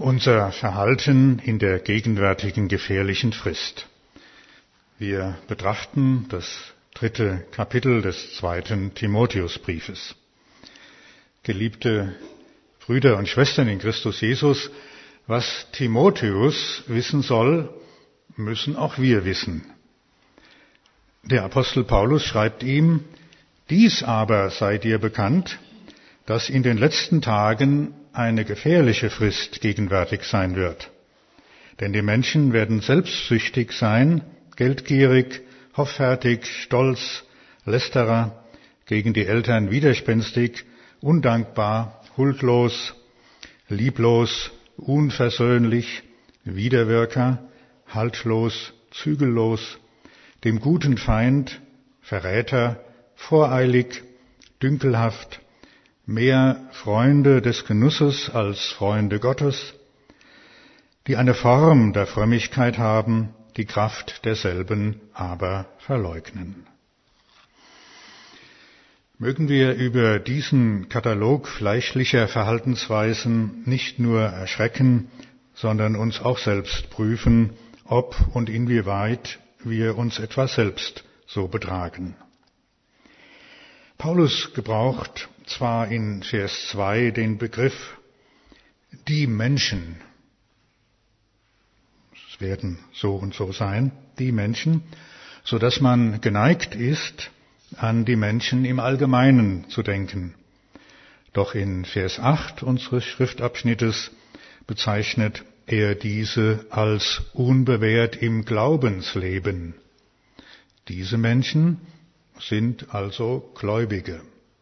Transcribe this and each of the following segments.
Unser Verhalten in der gegenwärtigen gefährlichen Frist. Wir betrachten das 3. Kapitel des 2. Timotheusbriefes. Geliebte Brüder und Schwestern in Christus Jesus, was Timotheus wissen soll, müssen auch wir wissen. Der Apostel Paulus schreibt ihm: Dies aber sei dir bekannt, dass in den letzten Tagen eine gefährliche Frist gegenwärtig sein wird. Denn die Menschen werden selbstsüchtig sein, geldgierig, hoffärtig, stolz, Lästerer, gegen die Eltern widerspenstig, undankbar, huldlos, lieblos, unversöhnlich, Widerwirker, haltlos, zügellos, dem guten Feind, Verräter, voreilig, dünkelhaft, mehr Freunde des Genusses als Freunde Gottes, die eine Form der Frömmigkeit haben, die Kraft derselben aber verleugnen. Mögen wir über diesen Katalog fleischlicher Verhaltensweisen nicht nur erschrecken, sondern uns auch selbst prüfen, ob und inwieweit wir uns etwa selbst so betragen. Paulus gebraucht zwar in Vers 2 den Begriff die Menschen, es werden so und so sein, die Menschen, so dass man geneigt ist, an die Menschen im Allgemeinen zu denken. Doch in Vers 8 unseres Schriftabschnittes bezeichnet er diese als unbewährt im Glaubensleben. Diese Menschen sind also Gläubige.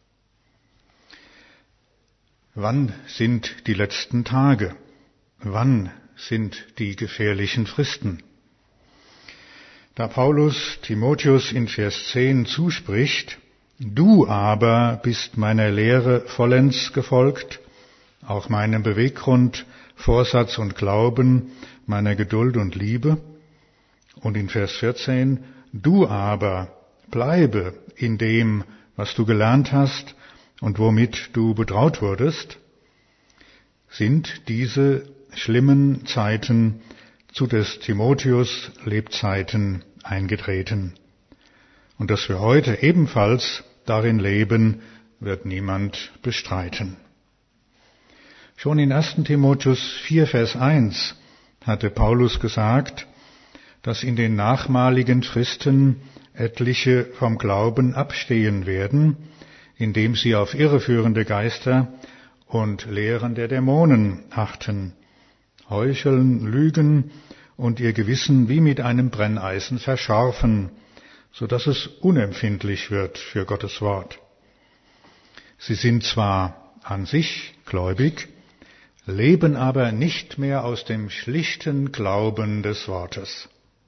Wann sind die letzten Tage? Wann sind die gefährlichen Fristen? Da Paulus Timotheus in Vers 10 zuspricht: Du aber bist meiner Lehre vollends gefolgt, auch meinem Beweggrund, Vorsatz und Glauben, meiner Geduld und Liebe. Und in Vers 14: Du aber bleibe in dem, was du gelernt hast und womit du betraut wurdest, sind diese schlimmen Zeiten zu des Timotheus Lebzeiten eingetreten. Und dass wir heute ebenfalls darin leben, wird niemand bestreiten. Schon in 1. Timotheus 4, Vers 1 hatte Paulus gesagt, dass in den nachmaligen Fristen etliche vom Glauben abstehen werden, indem sie auf irreführende Geister und Lehren der Dämonen achten, heucheln, lügen und ihr Gewissen wie mit einem Brenneisen verscharfen, so dass es unempfindlich wird für Gottes Wort. Sie sind zwar an sich gläubig, leben aber nicht mehr aus dem schlichten Glauben des Wortes,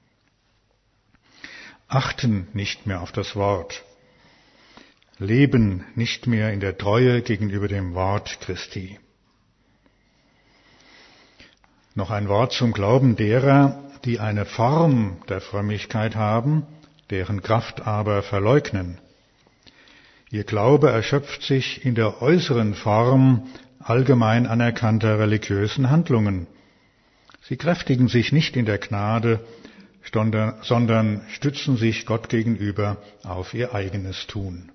achten nicht mehr auf das Wort, leben nicht mehr in der Treue gegenüber dem Wort Christi. Noch ein Wort zum Glauben derer, die eine Form der Frömmigkeit haben, deren Kraft aber verleugnen. Ihr Glaube erschöpft sich in der äußeren Form allgemein anerkannter religiösen Handlungen. Sie kräftigen sich nicht in der Gnade, sondern stützen sich Gott gegenüber auf ihr eigenes Tun.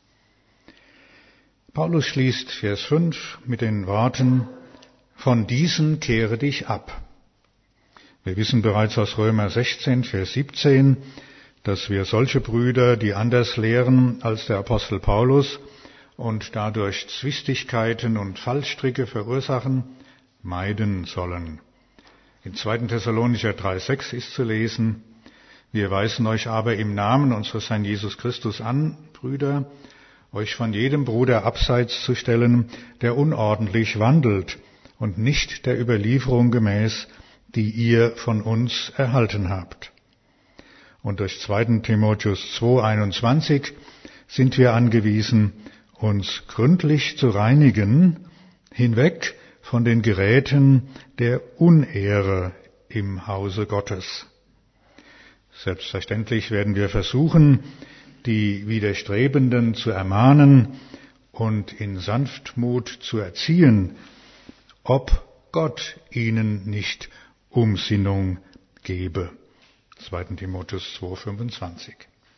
Paulus schließt Vers 5 mit den Worten: Von diesen kehre dich ab. Wir wissen bereits aus Römer 16, Vers 17, dass wir solche Brüder, die anders lehren als der Apostel Paulus und dadurch Zwistigkeiten und Fallstricke verursachen, meiden sollen. In 2. Thessalonicher 3,6 ist zu lesen: Wir weisen euch aber im Namen unseres Herrn Jesus Christus an, Brüder, euch von jedem Bruder abseits zu stellen, der unordentlich wandelt und nicht der Überlieferung gemäß, die ihr von uns erhalten habt. Und durch 2. Timotheus 2,21 sind wir angewiesen, uns gründlich zu reinigen, hinweg von den Geräten der Unehre im Hause Gottes. Selbstverständlich werden wir versuchen, die Widerstrebenden zu ermahnen und in Sanftmut zu erziehen, ob Gott ihnen nicht Umsinnung gebe. 2. Timotheus 2,25.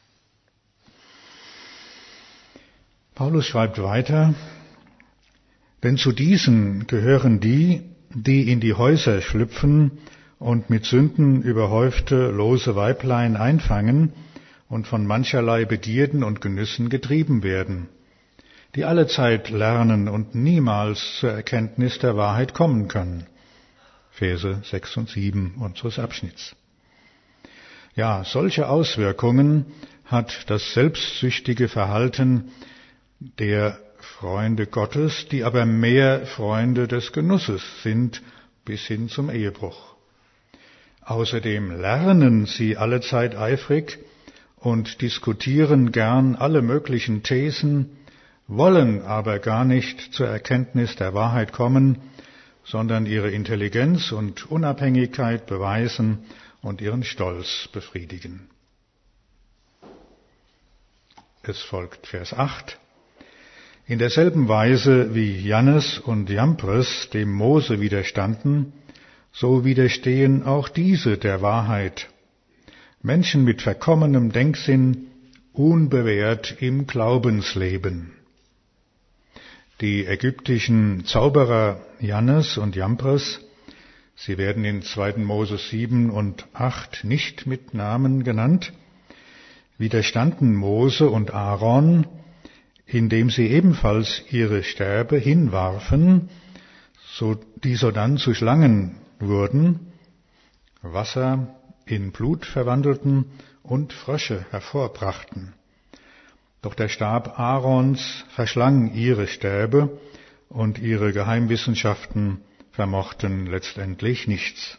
Paulus schreibt weiter, denn zu diesen gehören die, die in die Häuser schlüpfen und mit Sünden überhäufte lose Weiblein einfangen und von mancherlei Begierden und Genüssen getrieben werden, die allezeit lernen und niemals zur Erkenntnis der Wahrheit kommen können. Verse 6 und 7 unseres Abschnitts. Ja, solche Auswirkungen hat das selbstsüchtige Verhalten der Freunde Gottes, die aber mehr Freunde des Genusses sind, bis hin zum Ehebruch. Außerdem lernen sie allezeit eifrig und diskutieren gern alle möglichen Thesen, wollen aber gar nicht zur Erkenntnis der Wahrheit kommen, sondern ihre Intelligenz und Unabhängigkeit beweisen und ihren Stolz befriedigen. Es folgt Vers 8. In derselben Weise wie Jannes und Jambres dem Mose widerstanden, so widerstehen auch diese der Wahrheit. Menschen mit verkommenem Denksinn, unbewährt im Glaubensleben. Die ägyptischen Zauberer Jannes und Jambres, sie werden in 2. Mose 7 und 8 nicht mit Namen genannt, widerstanden Mose und Aaron, indem sie ebenfalls ihre Stäbe hinwarfen, die sodann zu Schlangen wurden, Wasser in Blut verwandelten und Frösche hervorbrachten. Doch der Stab Aarons verschlang ihre Stäbe und ihre Geheimwissenschaften vermochten letztendlich nichts.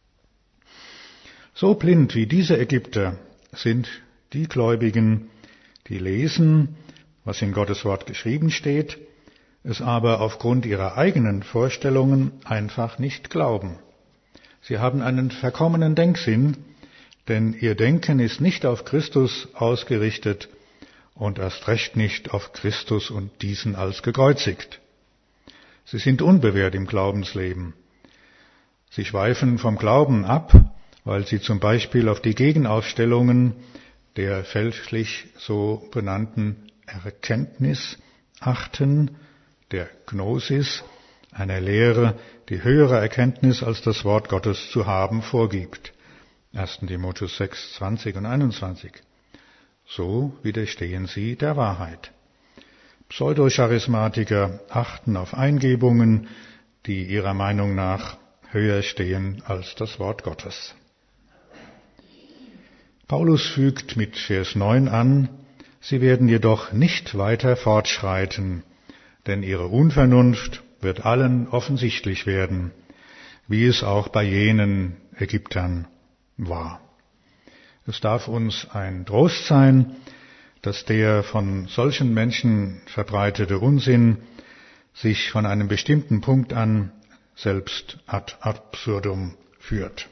So blind wie diese Ägypter sind die Gläubigen, die lesen, was in Gottes Wort geschrieben steht, es aber aufgrund ihrer eigenen Vorstellungen einfach nicht glauben. Sie haben einen verkommenen Denksinn, denn ihr Denken ist nicht auf Christus ausgerichtet und erst recht nicht auf Christus und diesen als gekreuzigt. Sie sind unbewährt im Glaubensleben. Sie schweifen vom Glauben ab, weil sie zum Beispiel auf die Gegenaufstellungen der fälschlich so benannten Erkenntnis achten, der Gnosis, einer Lehre, die höhere Erkenntnis als das Wort Gottes zu haben vorgibt. 1. Timotheus 6, 20 und 21. So widerstehen sie der Wahrheit. Pseudocharismatiker achten auf Eingebungen, die ihrer Meinung nach höher stehen als das Wort Gottes. Paulus fügt mit Vers 9 an, sie werden jedoch nicht weiter fortschreiten, denn ihre Unvernunft wird allen offensichtlich werden, wie es auch bei jenen Ägyptern war. Es darf uns ein Trost sein, dass der von solchen Menschen verbreitete Unsinn sich von einem bestimmten Punkt an selbst ad absurdum führt.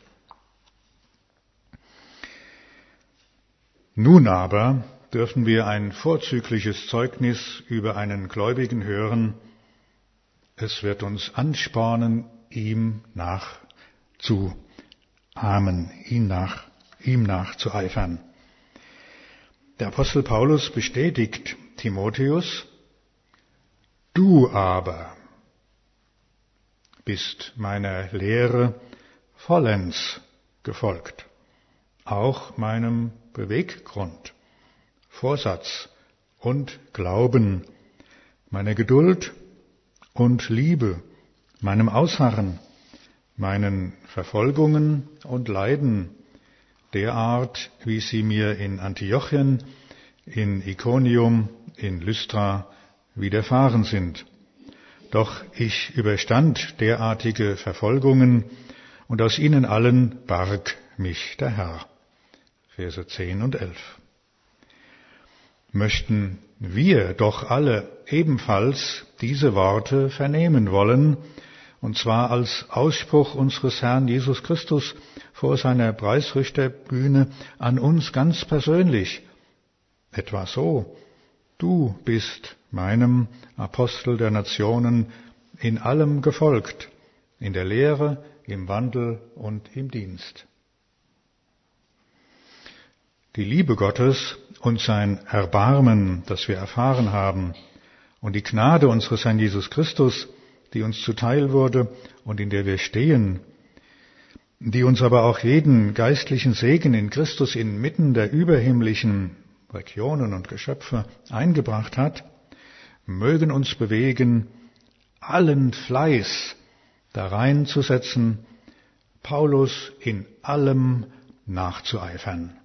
Nun aber dürfen wir ein vorzügliches Zeugnis über einen Gläubigen hören. Es wird uns anspornen, ihm nachzuahmen, ihm nachzueifern. Der Apostel Paulus bestätigt Timotheus, du aber bist meiner Lehre vollends gefolgt, auch meinem Beweggrund, Vorsatz und Glauben, meiner Geduld und Liebe, meinem Ausharren, meinen Verfolgungen und Leiden, derart, wie sie mir in Antiochien, in Ikonium, in Lystra widerfahren sind. Doch ich überstand derartige Verfolgungen und aus ihnen allen barg mich der Herr. Verse 10 und 11. Möchten wir doch alle ebenfalls diese Worte vernehmen wollen, und zwar als Ausspruch unseres Herrn Jesus Christus vor seiner Preisrichterbühne an uns ganz persönlich. Etwa so: Du bist meinem Apostel der Nationen in allem gefolgt, in der Lehre, im Wandel und im Dienst. Die Liebe Gottes und sein Erbarmen, das wir erfahren haben, und die Gnade unseres Herrn Jesus Christus, die uns zuteil wurde und in der wir stehen, die uns aber auch jeden geistlichen Segen in Christus inmitten der überhimmlischen Regionen und Geschöpfe eingebracht hat, mögen uns bewegen, allen Fleiß darein zu setzen, Paulus in allem nachzueifern.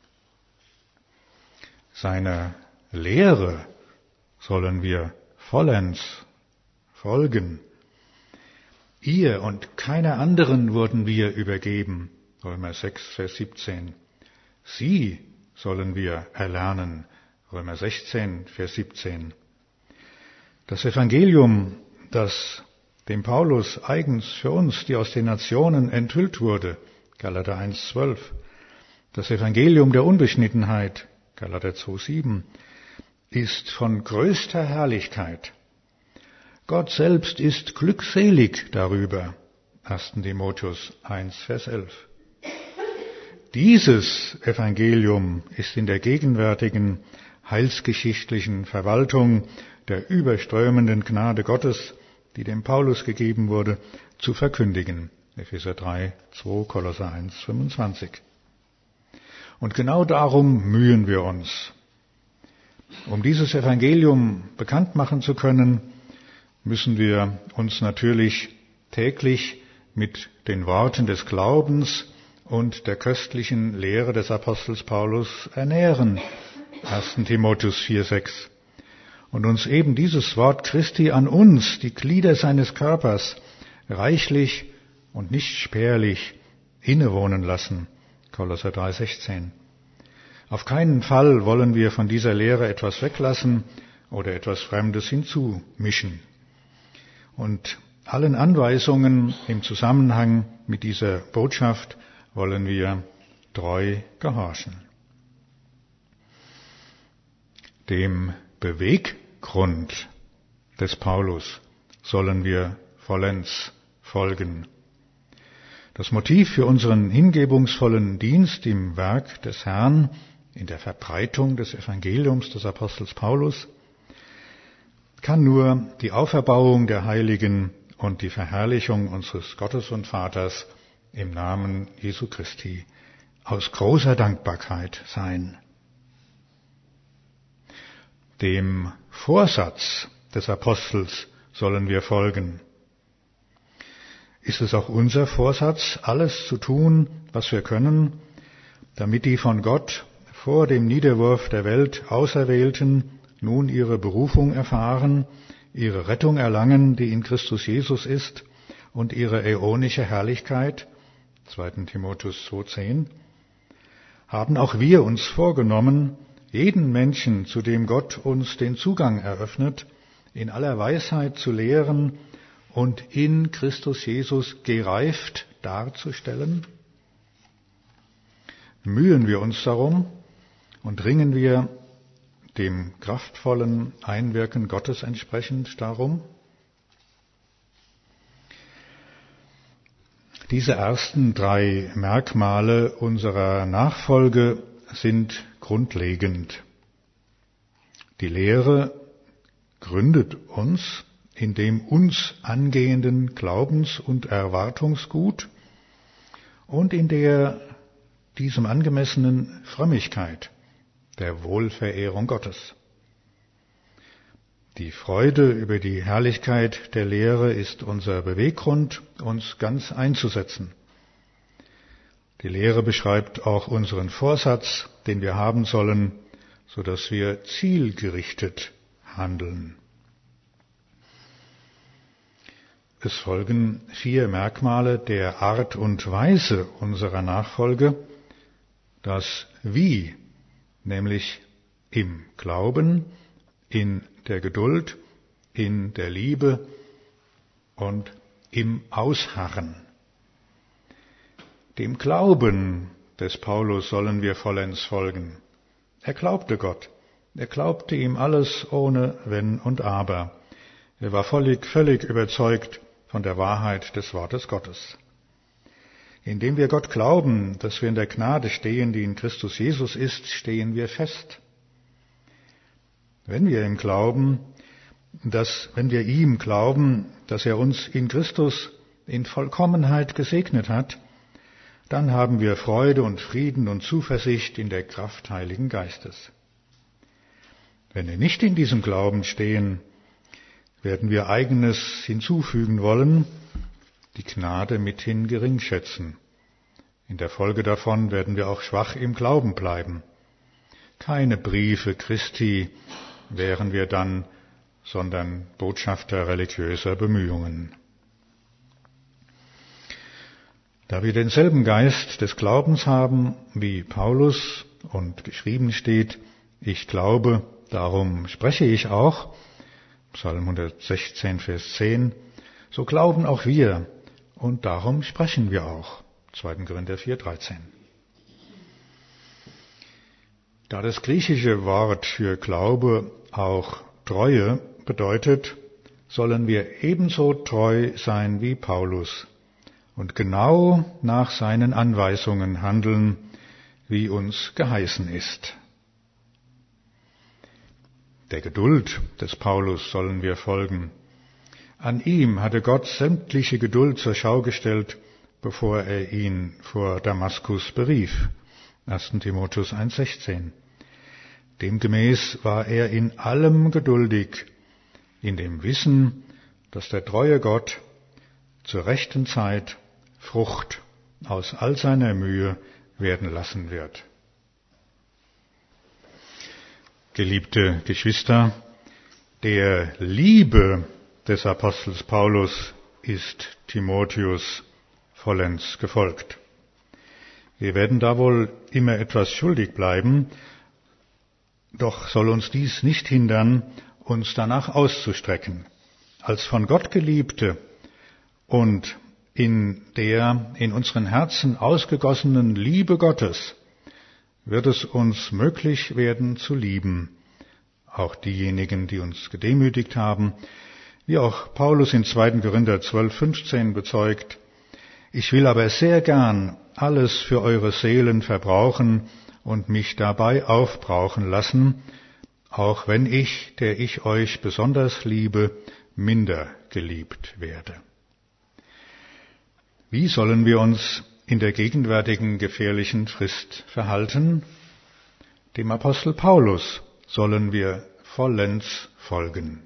Seiner Lehre sollen wir vollends folgen. Ihr und keiner anderen wurden wir übergeben. Römer 6, Vers 17. Sie sollen wir erlernen. Römer 16, Vers 17. Das Evangelium, das dem Paulus eigens für uns, die aus den Nationen enthüllt wurde, Galater 1, 12. Das Evangelium der Unbeschnittenheit, Galater 2, 7, ist von größter Herrlichkeit. Gott selbst ist glückselig darüber. 1. Timotheus 1, Vers 11. Dieses Evangelium ist in der gegenwärtigen heilsgeschichtlichen Verwaltung der überströmenden Gnade Gottes, die dem Paulus gegeben wurde, zu verkündigen. Epheser 3, 2, Kolosser 1, 25. Und genau darum mühen wir uns. Um dieses Evangelium bekannt machen zu können, müssen wir uns natürlich täglich mit den Worten des Glaubens und der köstlichen Lehre des Apostels Paulus ernähren. 1. Timotheus 4, 6. Und uns eben dieses Wort Christi an uns, die Glieder seines Körpers, reichlich und nicht spärlich innewohnen lassen. Kolosser 3, 16. Auf keinen Fall wollen wir von dieser Lehre etwas weglassen oder etwas Fremdes hinzumischen. Und allen Anweisungen im Zusammenhang mit dieser Botschaft wollen wir treu gehorchen. Dem Beweggrund des Paulus sollen wir vollends folgen. Das Motiv für unseren hingebungsvollen Dienst im Werk des Herrn, in der Verbreitung des Evangeliums des Apostels Paulus, kann nur die Auferbauung der Heiligen und die Verherrlichung unseres Gottes und Vaters im Namen Jesu Christi aus großer Dankbarkeit sein. Dem Vorsatz des Apostels sollen wir folgen. Ist es auch unser Vorsatz, alles zu tun, was wir können, damit die von Gott vor dem Niederwurf der Welt Auserwählten nun ihre Berufung erfahren, ihre Rettung erlangen, die in Christus Jesus ist, und ihre äonische Herrlichkeit, 2. Timotheus 2,10, haben auch wir uns vorgenommen, jeden Menschen, zu dem Gott uns den Zugang eröffnet, in aller Weisheit zu lehren und in Christus Jesus gereift darzustellen. Mühen wir uns darum und ringen wir dem kraftvollen Einwirken Gottes entsprechend darum. Diese ersten 3 Merkmale unserer Nachfolge sind grundlegend. Die Lehre gründet uns in dem uns angehenden Glaubens- und Erwartungsgut und in der diesem angemessenen Frömmigkeit, der Wohlverehrung Gottes. Die Freude über die Herrlichkeit der Lehre ist unser Beweggrund, uns ganz einzusetzen. Die Lehre beschreibt auch unseren Vorsatz, den wir haben sollen, sodass wir zielgerichtet handeln. Es folgen 4 Merkmale der Art und Weise unserer Nachfolge. Das Wie, nämlich im Glauben, in der Geduld, in der Liebe und im Ausharren. Dem Glauben des Paulus sollen wir vollends folgen. Er glaubte Gott. Er glaubte ihm alles ohne Wenn und Aber. Er war völlig überzeugt von der Wahrheit des Wortes Gottes. Indem wir Gott glauben, dass wir in der Gnade stehen, die in Christus Jesus ist, stehen wir fest. Wenn wir ihm glauben, dass er uns in Christus in Vollkommenheit gesegnet hat, dann haben wir Freude und Frieden und Zuversicht in der Kraft Heiligen Geistes. Wenn wir nicht in diesem Glauben stehen, werden wir Eigenes hinzufügen wollen, die Gnade mithin geringschätzen. In der Folge davon werden wir auch schwach im Glauben bleiben. Keine Briefe Christi wären wir dann, sondern Botschafter religiöser Bemühungen. Da wir denselben Geist des Glaubens haben wie Paulus und geschrieben steht, ich glaube, darum spreche ich auch, Psalm 116, Vers 10, so glauben auch wir und darum sprechen wir auch, 2. Korinther 4, 13. Da das griechische Wort für Glaube auch Treue bedeutet, sollen wir ebenso treu sein wie Paulus und genau nach seinen Anweisungen handeln, wie uns geheißen ist. Der Geduld des Paulus sollen wir folgen. An ihm hatte Gott sämtliche Geduld zur Schau gestellt, bevor er ihn vor Damaskus berief. 1. Timotheus 1,16. Demgemäß war er in allem geduldig, in dem Wissen, dass der treue Gott zur rechten Zeit Frucht aus all seiner Mühe werden lassen wird. Geliebte Geschwister, der Liebe des Apostels Paulus ist Timotheus vollends gefolgt. Wir werden da wohl immer etwas schuldig bleiben, doch soll uns dies nicht hindern, uns danach auszustrecken. Als von Gott Geliebte und in der in unseren Herzen ausgegossenen Liebe Gottes wird es uns möglich werden zu lieben, auch diejenigen, die uns gedemütigt haben, wie auch Paulus in 2. Korinther 12,15 bezeugt, ich will aber sehr gern alles für eure Seelen verbrauchen und mich dabei aufbrauchen lassen, auch wenn ich, der ich euch besonders liebe, minder geliebt werde. Wie sollen wir uns in der gegenwärtigen gefährlichen Frist verhalten? Dem Apostel Paulus sollen wir vollends folgen.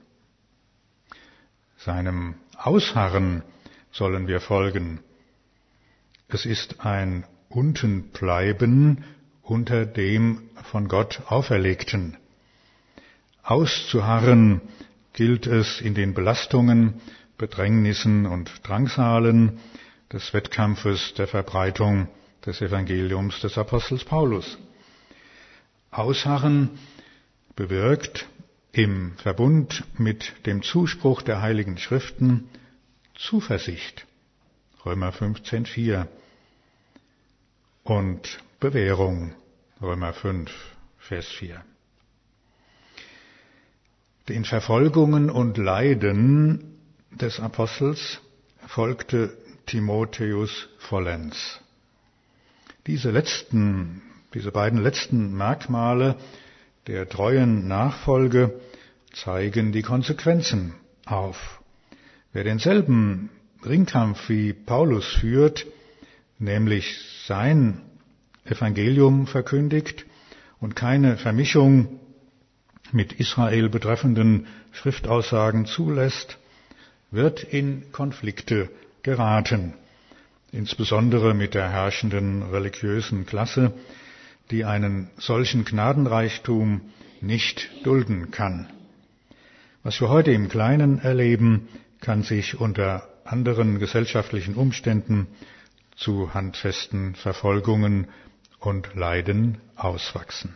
Seinem Ausharren sollen wir folgen. Es ist ein Untenbleiben unter dem von Gott Auferlegten. Auszuharren gilt es in den Belastungen, Bedrängnissen und Drangsalen des Wettkampfes der Verbreitung des Evangeliums des Apostels Paulus. Ausharren bewirkt im Verbund mit dem Zuspruch der Heiligen Schriften Zuversicht, Römer 15,4, und Bewährung, Römer 5, Vers 4. Den Verfolgungen und Leiden des Apostels folgte Timotheus vollends. Diese beiden letzten Merkmale der treuen Nachfolge zeigen die Konsequenzen auf. Wer denselben Ringkampf wie Paulus führt, nämlich sein Evangelium verkündigt und keine Vermischung mit Israel betreffenden Schriftaussagen zulässt, wird in Konflikte geraten, insbesondere mit der herrschenden religiösen Klasse, die einen solchen Gnadenreichtum nicht dulden kann. Was wir heute im Kleinen erleben, kann sich unter anderen gesellschaftlichen Umständen zu handfesten Verfolgungen und Leiden auswachsen.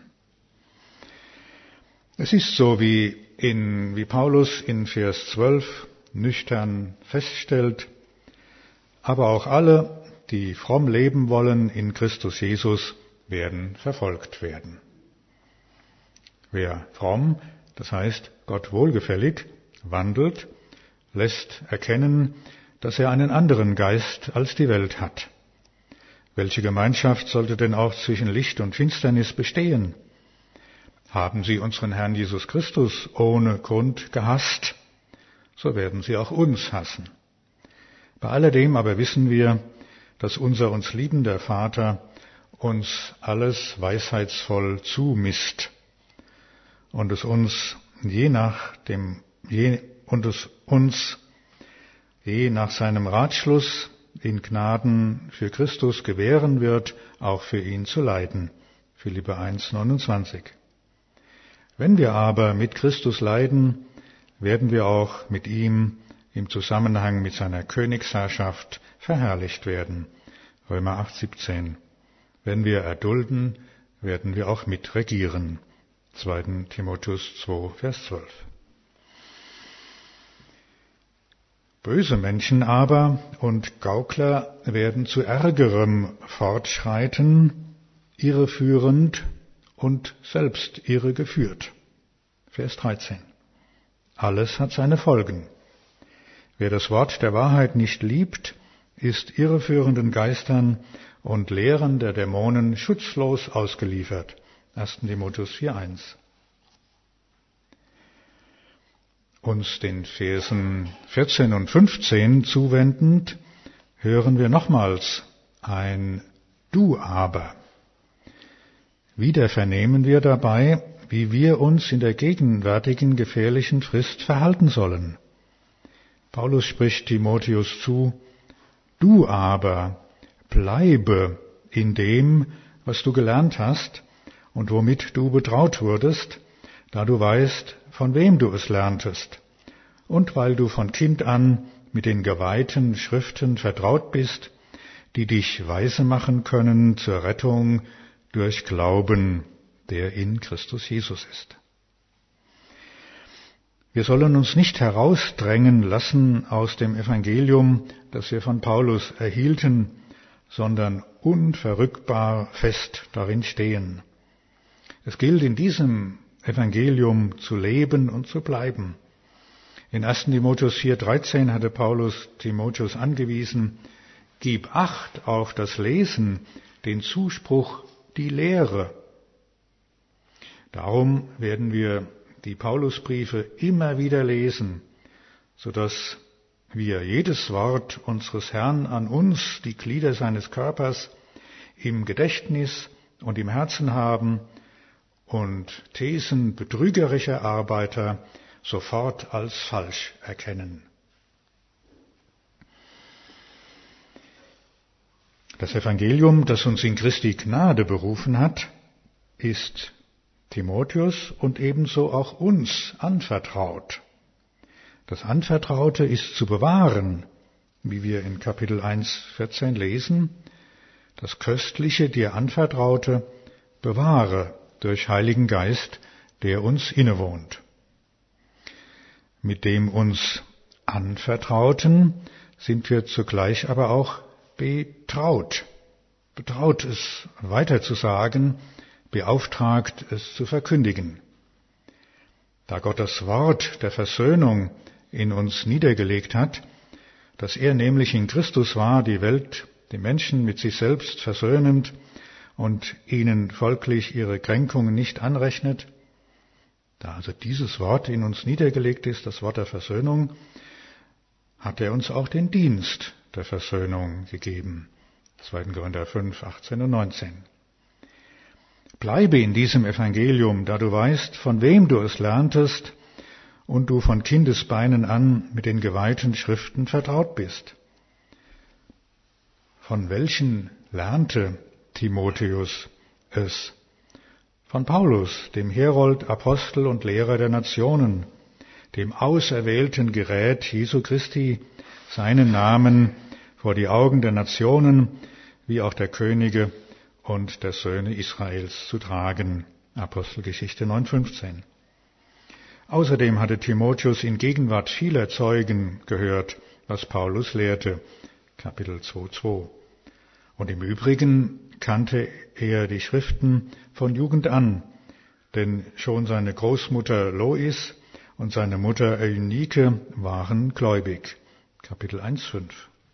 Es ist so, wie Paulus in Vers 12 nüchtern feststellt, aber auch alle, die fromm leben wollen in Christus Jesus, werden verfolgt werden. Wer fromm, das heißt Gott wohlgefällig, wandelt, lässt erkennen, dass er einen anderen Geist als die Welt hat. Welche Gemeinschaft sollte denn auch zwischen Licht und Finsternis bestehen? Haben sie unseren Herrn Jesus Christus ohne Grund gehasst, so werden sie auch uns hassen. Bei alledem aber wissen wir, dass unser uns liebender Vater uns alles weisheitsvoll zumisst und es uns je nach seinem Ratschluss in Gnaden für Christus gewähren wird, auch für ihn zu leiden. Philipper 1,29. Wenn wir aber mit Christus leiden, werden wir auch mit ihm im Zusammenhang mit seiner Königsherrschaft verherrlicht werden. Römer 8,17. Wenn wir erdulden, werden wir auch mitregieren. 2. Timotheus 2, Vers 12. Böse Menschen aber und Gaukler werden zu Ärgerem fortschreiten, irreführend und selbst irregeführt. Vers 13. Alles hat seine Folgen. Wer das Wort der Wahrheit nicht liebt, ist irreführenden Geistern und Lehren der Dämonen schutzlos ausgeliefert. 1. Timotheus 4,1. Uns den Versen 14 und 15 zuwendend, hören wir nochmals ein Du aber. Wieder vernehmen wir dabei, wie wir uns in der gegenwärtigen gefährlichen Frist verhalten sollen. Paulus spricht Timotheus zu: Du aber bleibe in dem, was du gelernt hast und womit du betraut wurdest, da du weißt, von wem du es lerntest, und weil du von Kind an mit den geweihten Schriften vertraut bist, die dich weise machen können zur Rettung durch Glauben, der in Christus Jesus ist. Wir sollen uns nicht herausdrängen lassen aus dem Evangelium, das wir von Paulus erhielten, sondern unverrückbar fest darin stehen. Es gilt in diesem Evangelium zu leben und zu bleiben. In 1. Timotheus 4,13 hatte Paulus Timotheus angewiesen: Gib Acht auf das Lesen, den Zuspruch, die Lehre. Darum werden wir die Paulusbriefe immer wieder lesen, sodass wir jedes Wort unseres Herrn an uns, die Glieder seines Körpers, im Gedächtnis und im Herzen haben und Thesen betrügerischer Arbeiter sofort als falsch erkennen. Das Evangelium, das uns in Christi Gnade berufen hat, ist Timotheus und ebenso auch uns anvertraut. Das Anvertraute ist zu bewahren, wie wir in Kapitel 1,14 lesen: Das Köstliche dir Anvertraute bewahre durch Heiligen Geist, der uns innewohnt. Mit dem uns Anvertrauten sind wir zugleich aber auch betraut. Betraut es weiterzusagen, beauftragt es zu verkündigen. Da Gott das Wort der Versöhnung in uns niedergelegt hat, dass er nämlich in Christus war, die Welt, die Menschen mit sich selbst versöhnend und ihnen folglich ihre Kränkungen nicht anrechnet, da also dieses Wort in uns niedergelegt ist, das Wort der Versöhnung, hat er uns auch den Dienst der Versöhnung gegeben. 2. Korinther 5, 18 und 19. Bleibe in diesem Evangelium, da du weißt, von wem du es lerntest und du von Kindesbeinen an mit den geweihten Schriften vertraut bist. Von welchen lernte Timotheus es? Von Paulus, dem Herold, Apostel und Lehrer der Nationen, dem auserwählten Gerät Jesu Christi, seinen Namen vor die Augen der Nationen wie auch der Könige und der Söhne Israels zu tragen. Apostelgeschichte 9,15. Außerdem hatte Timotheus in Gegenwart vieler Zeugen gehört, was Paulus lehrte. Kapitel 2,2. Und im Übrigen kannte er die Schriften von Jugend an, denn schon seine Großmutter Lois und seine Mutter Eunike waren gläubig. Kapitel 1,5.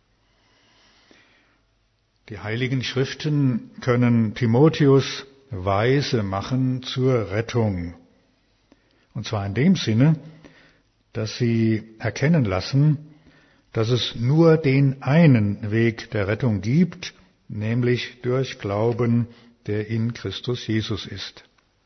Die Heiligen Schriften können Timotheus weise machen zur Rettung. Und zwar in dem Sinne, dass sie erkennen lassen, dass es nur den einen Weg der Rettung gibt, nämlich durch Glauben, der in Christus Jesus ist.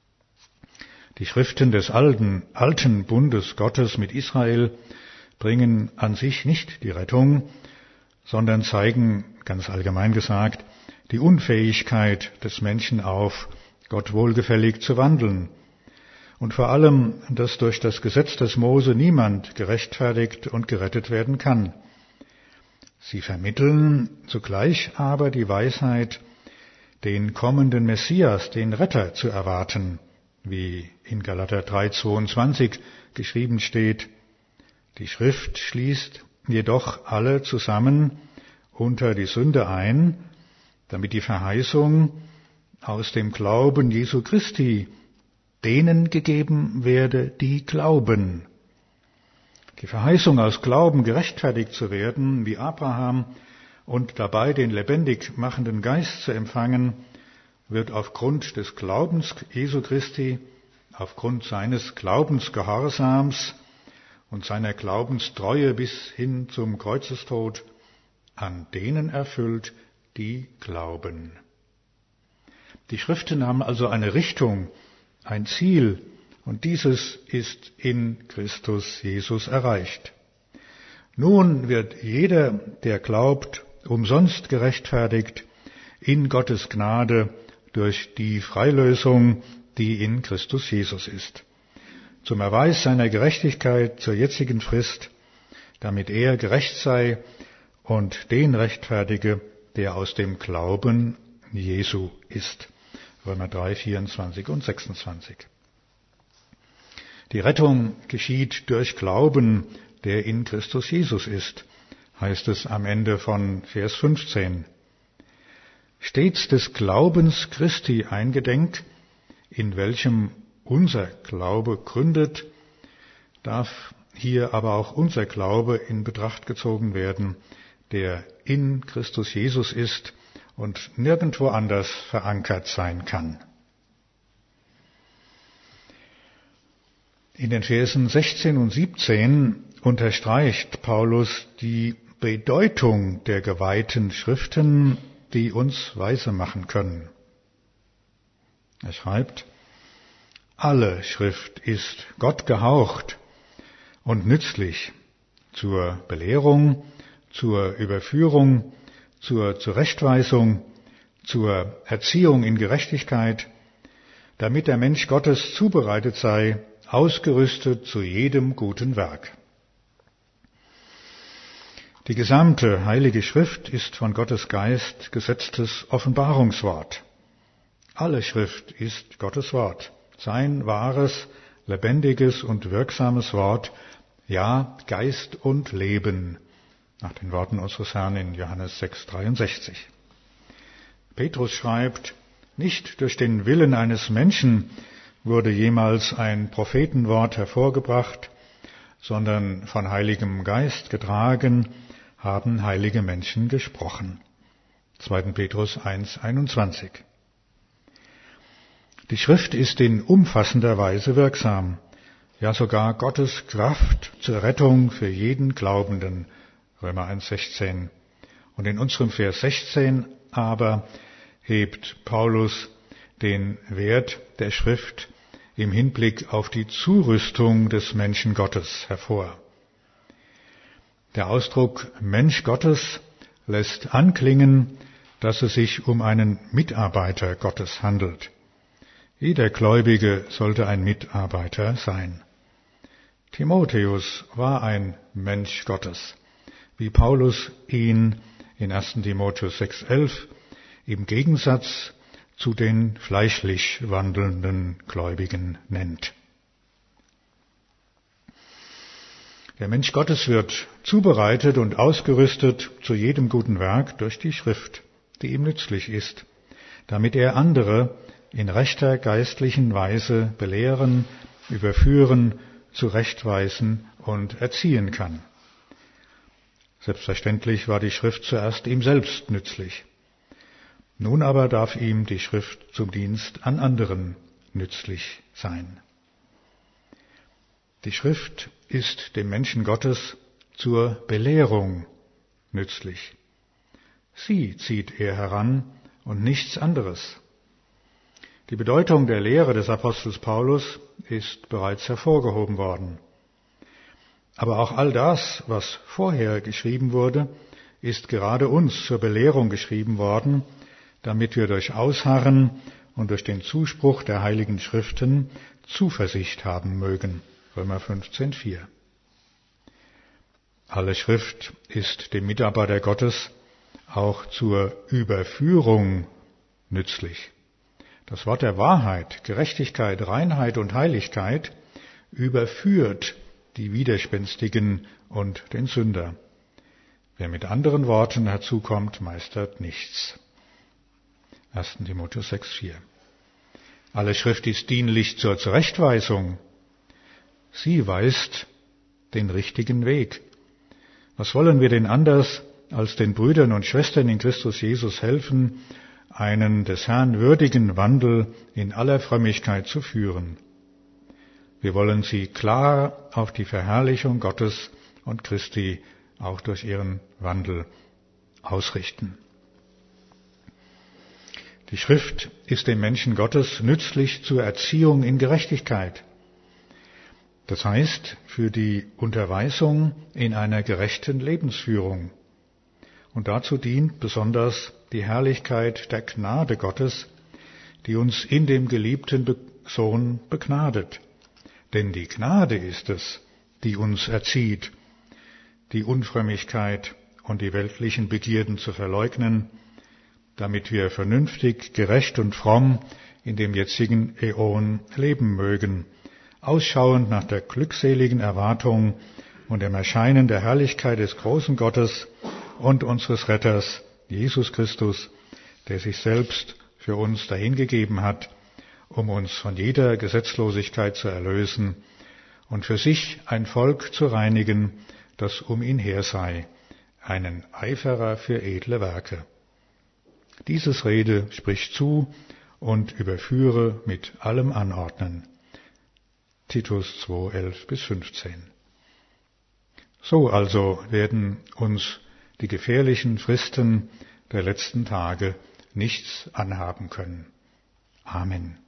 Die Schriften des alten Bundes Gottes mit Israel bringen an sich nicht die Rettung, sondern zeigen, ganz allgemein gesagt, die Unfähigkeit des Menschen auf, Gott wohlgefällig zu wandeln. Und vor allem, dass durch das Gesetz des Mose niemand gerechtfertigt und gerettet werden kann. Sie vermitteln zugleich aber die Weisheit, den kommenden Messias, den Retter, zu erwarten, wie in Galater 3,22 geschrieben steht. Die Schrift schließt jedoch alle zusammen unter die Sünde ein, damit die Verheißung aus dem Glauben Jesu Christi denen gegeben werde, die glauben. Die Verheißung aus Glauben gerechtfertigt zu werden, wie Abraham, und dabei den lebendig machenden Geist zu empfangen, wird aufgrund des Glaubens Jesu Christi, aufgrund seines Glaubensgehorsams und seiner Glaubenstreue bis hin zum Kreuzestod an denen erfüllt, die glauben. Die Schriften haben also eine Richtung, ein Ziel, und dieses ist in Christus Jesus erreicht. Nun wird jeder, der glaubt, umsonst gerechtfertigt in Gottes Gnade durch die Freilösung, die in Christus Jesus ist. Zum Erweis seiner Gerechtigkeit zur jetzigen Frist, damit er gerecht sei und den rechtfertige, der aus dem Glauben Jesu ist. Römer 3, 24 und 26. Die Rettung geschieht durch Glauben, der in Christus Jesus ist, heißt es am Ende von Vers 15. Stets des Glaubens Christi eingedenk, in welchem unser Glaube gründet, darf hier aber auch unser Glaube in Betracht gezogen werden, der in Christus Jesus ist und nirgendwo anders verankert sein kann. In den Versen 16 und 17 unterstreicht Paulus die Bedeutung der geweihten Schriften, die uns weise machen können. Er schreibt: Alle Schrift ist Gott gehaucht und nützlich zur Belehrung, zur Überführung, zur Zurechtweisung, zur Erziehung in Gerechtigkeit, damit der Mensch Gottes zubereitet sei, ausgerüstet zu jedem guten Werk. Die gesamte Heilige Schrift ist von Gottes Geist gesetztes Offenbarungswort. Alle Schrift ist Gottes Wort, sein wahres, lebendiges und wirksames Wort, ja, Geist und Leben, nach den Worten unseres Herrn in Johannes 6,63. Petrus schreibt: Nicht durch den Willen eines Menschen wurde jemals ein Prophetenwort hervorgebracht, sondern von Heiligem Geist getragen haben heilige Menschen gesprochen. 2. Petrus 1,21. Die Schrift ist in umfassender Weise wirksam, ja sogar Gottes Kraft zur Rettung für jeden Glaubenden. Römer 1,16. Und in unserem Vers 16 aber hebt Paulus den Wert der Schrift im Hinblick auf die Zurüstung des Menschen Gottes hervor. Der Ausdruck Mensch Gottes lässt anklingen, dass es sich um einen Mitarbeiter Gottes handelt. Jeder Gläubige sollte ein Mitarbeiter sein. Timotheus war ein Mensch Gottes, wie Paulus ihn in 1. Timotheus 6,11 im Gegensatz zu den fleischlich wandelnden Gläubigen nennt. Der Mensch Gottes wird zubereitet und ausgerüstet zu jedem guten Werk durch die Schrift, die ihm nützlich ist, damit er andere in rechter geistlichen Weise belehren, überführen, zurechtweisen und erziehen kann. Selbstverständlich war die Schrift zuerst ihm selbst nützlich. Nun aber darf ihm die Schrift zum Dienst an anderen nützlich sein. Die Schrift ist dem Menschen Gottes zur Belehrung nützlich. Sie zieht er heran und nichts anderes. Die Bedeutung der Lehre des Apostels Paulus ist bereits hervorgehoben worden. Aber auch all das, was vorher geschrieben wurde, ist gerade uns zur Belehrung geschrieben worden, damit wir durch Ausharren und durch den Zuspruch der Heiligen Schriften Zuversicht haben mögen. Römer 15,4. Alle Schrift ist dem Mitarbeiter Gottes auch zur Überführung nützlich. Das Wort der Wahrheit, Gerechtigkeit, Reinheit und Heiligkeit überführt die Widerspenstigen und den Sünder. Wer mit anderen Worten herzukommt, meistert nichts. 1. Timotheus 6,4. Alle Schrift ist dienlich zur Zurechtweisung. Sie weist den richtigen Weg. Was wollen wir denn anders, als den Brüdern und Schwestern in Christus Jesus helfen, einen des Herrn würdigen Wandel in aller Frömmigkeit zu führen? Wir wollen sie klar auf die Verherrlichung Gottes und Christi auch durch ihren Wandel ausrichten. Die Schrift ist dem Menschen Gottes nützlich zur Erziehung in Gerechtigkeit. Das heißt, für die Unterweisung in einer gerechten Lebensführung. Und dazu dient besonders die Herrlichkeit der Gnade Gottes, die uns in dem geliebten Sohn begnadet. Denn die Gnade ist es, die uns erzieht, die Unfrömmigkeit und die weltlichen Begierden zu verleugnen, damit wir vernünftig, gerecht und fromm in dem jetzigen Äon leben mögen, ausschauend nach der glückseligen Erwartung und dem Erscheinen der Herrlichkeit des großen Gottes und unseres Retters, Jesus Christus, der sich selbst für uns dahingegeben hat, um uns von jeder Gesetzlosigkeit zu erlösen und für sich ein Volk zu reinigen, das um ihn her sei, einen Eiferer für edle Werke. Dieses Rede spricht zu und überführe mit allem Anordnen. Titus 2, 11-15. So also werden uns die gefährlichen Fristen der letzten Tage nichts anhaben können. Amen.